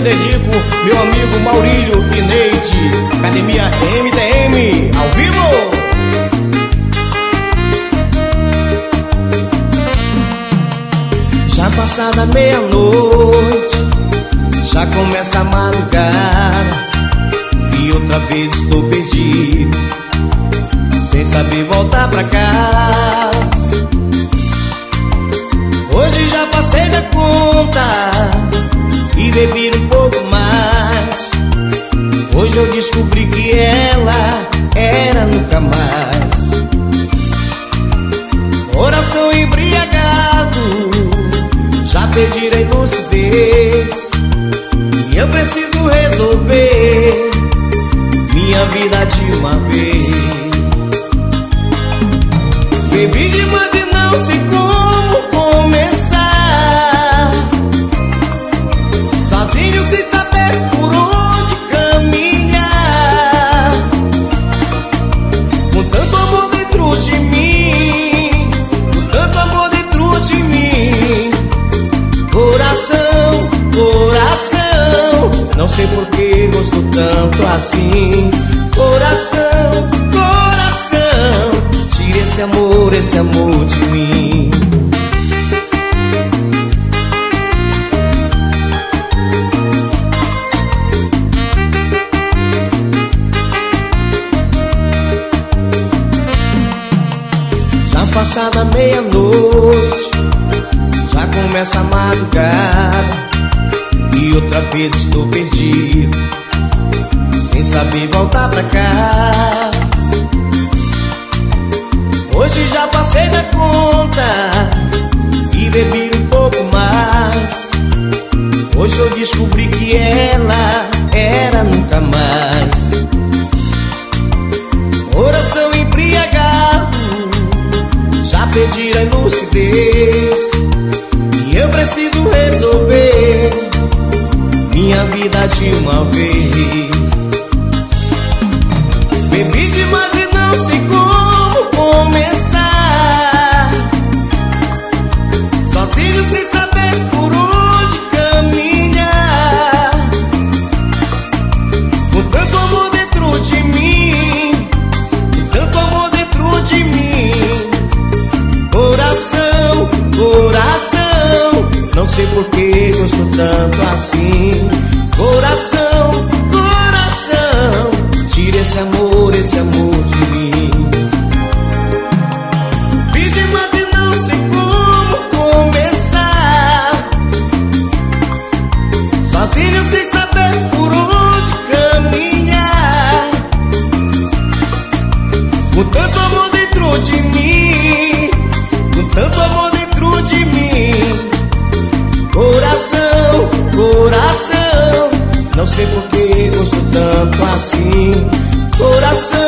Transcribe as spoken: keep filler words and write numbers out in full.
dedico meu amigo Maurílio Pineide, Academia M T M, ao vivo. Já passada meia-noite, já começa a madrugada, e outra vez estou perdido, sem saber voltar pra casa. Hoje já passei da conta e bebi um pouco mais. Hoje eu descobri que ela era nunca mais. Coração embriagado, já perdi a lucidez, e eu preciso resolver minha vida de uma vez. Bebi demais e não sei como começar, sozinho sem saber por onde caminhar, com tanto amor dentro de mim, com tanto amor dentro de mim. Coração, coração, não sei por que gosto tanto assim. Coração, coração, tira esse amor, esse amor de mim. Já passada meia-noite, já começa a madrugada, e outra vez estou perdido, sem saber voltar pra casa. Hoje já passei da conta e bebi um pouco mais. Hoje eu descobri que ela era nunca mais. Coração embriagado, já perdi a lucidez, e eu preciso resolver minha vida de uma vez. Bebi demais e não sei como começar, sozinho sem saber por onde caminhar, com tanto amor dentro de mim, com tanto amor dentro de mim. Coração, coração, não sei por que gosto tanto assim. Coração, coração, tira esse amor, esse amor de mim. Pedi mais e não sei como começar, sozinho sem saber por onde caminhar, com tanto amor dentro de mim, com tanto amor dentro de mim. Coração, coração, não sei por que gosto tanto assim. Coração,